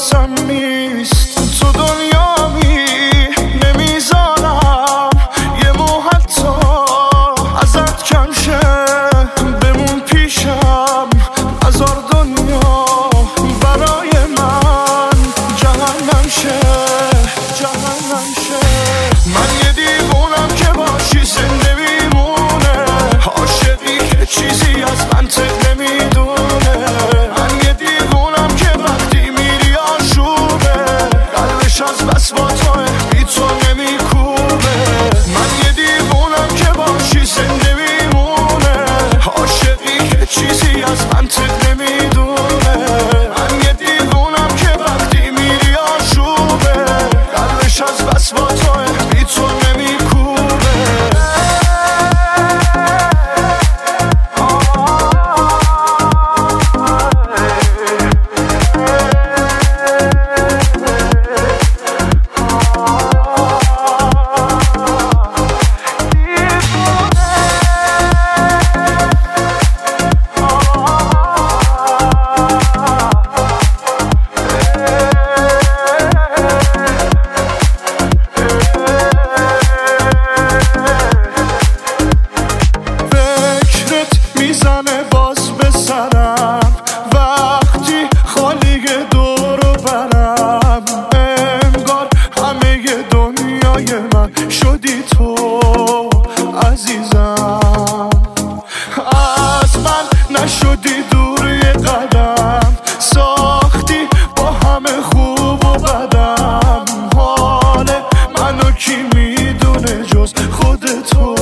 واسم نیست، تو دنیامی نمیذارم یه مو حتی ازت کم شه، بمون پیشم هزار دنیا برای من جهنم شه، جهنم شه. من یه دیوونم که باشی زنده میمونه، عاشقی که چیزی از منطق نمیدونه. من یه دیوونم که وقتی میری آشوبه، قلبش از بس با توه بی تو نمیکوبه. من یه دیوونم که باشی زنده میمونه، عاشقی که چیزی از منطق نمیدونه. من یه دیوونم که وقتی میری آشوبه، قلبش از بس با توه بی تو نمیکوبه. میزنه باز به سرم وقتی خالی دور و برم، انگار همه دنیای من شدی تو عزیزم. از من نشدی دور یه قدم، ساختی با همه خوب و بدم. حال منو کی میدونه جز خود تو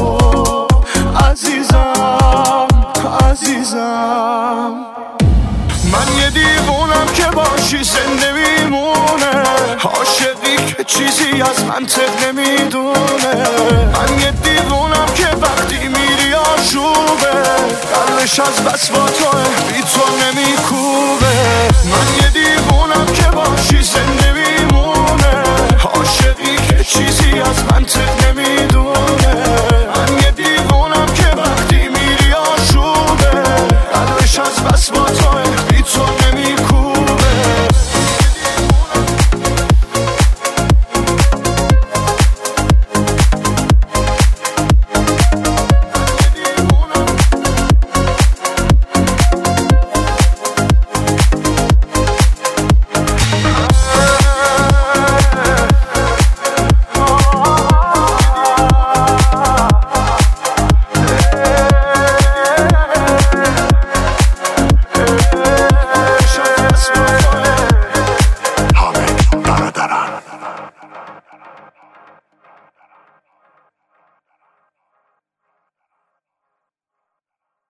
عزیزم، عزیزم. من یه دیوونم که باشی زنده میمونه، عاشقی که چیزی از منطق نمیدونه. من یه دیوونم که وقتی میری آشوبه، قلبش از بس با توه بی تو نمیکوبه.